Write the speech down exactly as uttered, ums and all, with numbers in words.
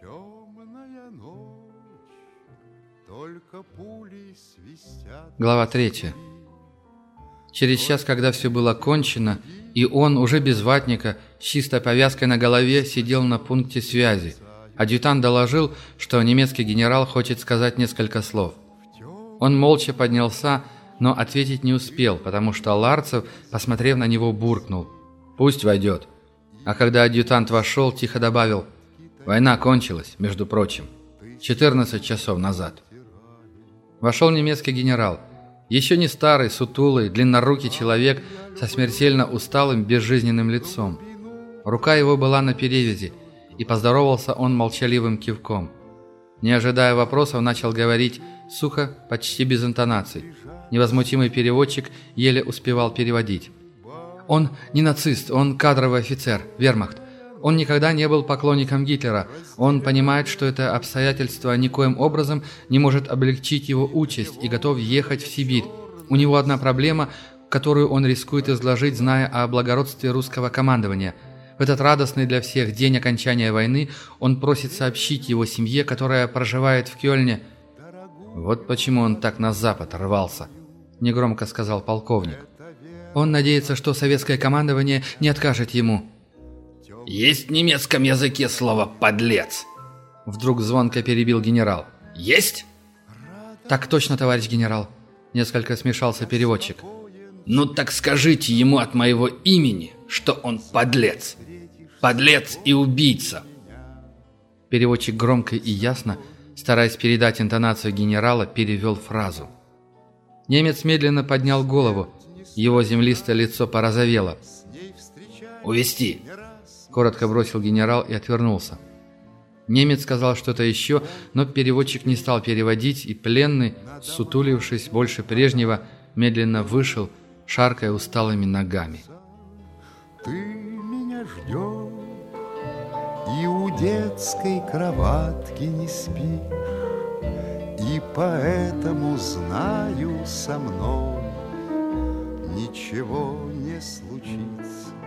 Темная ночь, только пули свистят. Глава третья. Через час, когда все было кончено, и он, уже без ватника, с чистой повязкой на голове, сидел на пункте связи. Адъютант доложил, что немецкий генерал хочет сказать несколько слов. Он молча поднялся, но ответить не успел, потому что Ларцев, посмотрев на него, буркнул: «Пусть войдет». А когда адъютант вошел, тихо добавил: «Война кончилась, между прочим, четырнадцать часов назад». Вошел немецкий генерал. Еще не старый, сутулый, длиннорукий человек со смертельно усталым, безжизненным лицом. Рука его была на перевязи, и поздоровался он молчаливым кивком. Не ожидая вопросов, начал говорить сухо, почти без интонаций. Невозмутимый переводчик еле успевал переводить. «Он не нацист, он кадровый офицер, вермахт. Он никогда не был поклонником Гитлера. Он понимает, что это обстоятельство никоим образом не может облегчить его участь и готов ехать в Сибирь. У него одна проблема, которую он рискует изложить, зная о благородстве русского командования. В этот радостный для всех день окончания войны он просит сообщить его семье, которая проживает в Кёльне». «Вот почему он так на запад рвался», – негромко сказал полковник. «Он надеется, что советское командование не откажет ему». «Есть в немецком языке слово «подлец»?» Вдруг звонко перебил генерал. «Есть?» «Так точно, товарищ генерал», – несколько смешался переводчик. «Ну так скажите ему от моего имени, что он подлец. Подлец и убийца». Переводчик громко и ясно, стараясь передать интонацию генерала, перевел фразу. Немец медленно поднял голову. Его землистое лицо порозовело. «Увести!» – коротко бросил генерал и отвернулся. Немец сказал что-то еще, но переводчик не стал переводить, и пленный, сутулившись больше прежнего, медленно вышел, шаркая усталыми ногами. Ты меня ждешь, и у детской кроватки не спишь, и поэтому знаю, со мной ничего не случится.